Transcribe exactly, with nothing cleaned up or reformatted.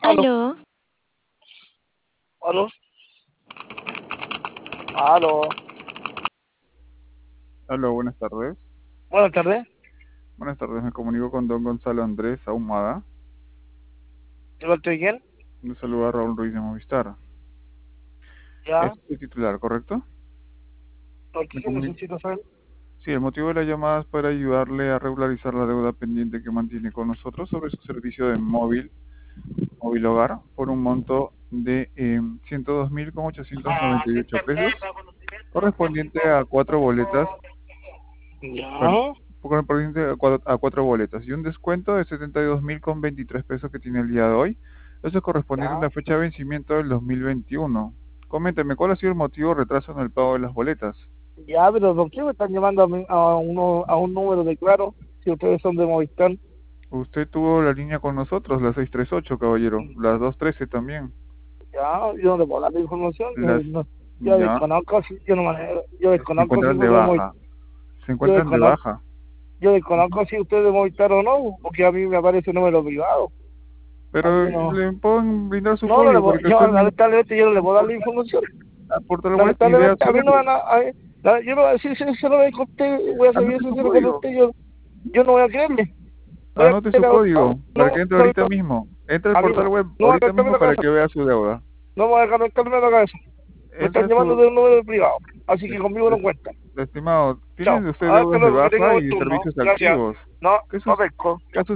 Aló, Aló, aló, aló. Hola, buenas tardes. Buenas tardes. Buenas tardes, me comunico con don Gonzalo Andrés Ahumada. ¿Te lo estoy bien? Le saluda Raúl Ruiz de Movistar. Ya. Es su titular, ¿correcto? ¿Por Me qué comuni- necesito saber? Sí, el motivo de la llamada es para ayudarle a regularizar la deuda pendiente que mantiene con nosotros sobre su servicio de móvil, móvil hogar, por un monto de eh, ciento dos mil ochocientos noventa y ocho pesos, correspondiente a cuatro boletas, per- Ya. correspondiente a cuatro, a cuatro boletas, y un descuento de setenta y dos mil veintitrés pesos que tiene el día de hoy. Eso es correspondiente a Ya. una fecha de vencimiento del dos mil veintiuno. Coménteme, ¿cuál ha sido el motivo de retraso en el pago de las boletas? Ya, pero ¿por qué me están llamando a, mí- a, uno, a un número de claro si ustedes son de Movistar? Usted tuvo la línea con nosotros, la seiscientos treinta y ocho, caballero, las doscientos trece también. Ya, yo no le puedo dar la información. Yo, Las, no- yo ya, desconozco, si- yo no manejo, yo se desconozco si encuentran de ustedes de Movistar. baja, se Yo encuentran de desconozco, baja. yo desconozco si ustedes de Movistar o no, porque a mí me aparece número privado. A mí Pero no. le pueden brindar su No, no le código puedo, para que yo usted me lamentablemente yo no le puedo dar la información. aporte la web y vea Lamentablemente su a mí no deuda. van a, a mí- la- yo no voy a decir sincero con usted, voy a ser bien Anote su sincero con código. usted, yo, yo no voy a creerle. Voy a Anote su creer a código otro, para no, que entre no, ahorita mismo. Entre al a mí portal no, web no voy a ahorita cantarme mismo la para casa, que vea su deuda. no voy a cantarme la cabeza. Me Esa están es llamando su... de un número privado, así que es- conmigo no es- cuentan. Estimado, Chao, tiene usted hasta deudas de luego, que tenga baja buen y turno, servicios gracias. activos. No, ¿Qué, no sus, pesco. qué ha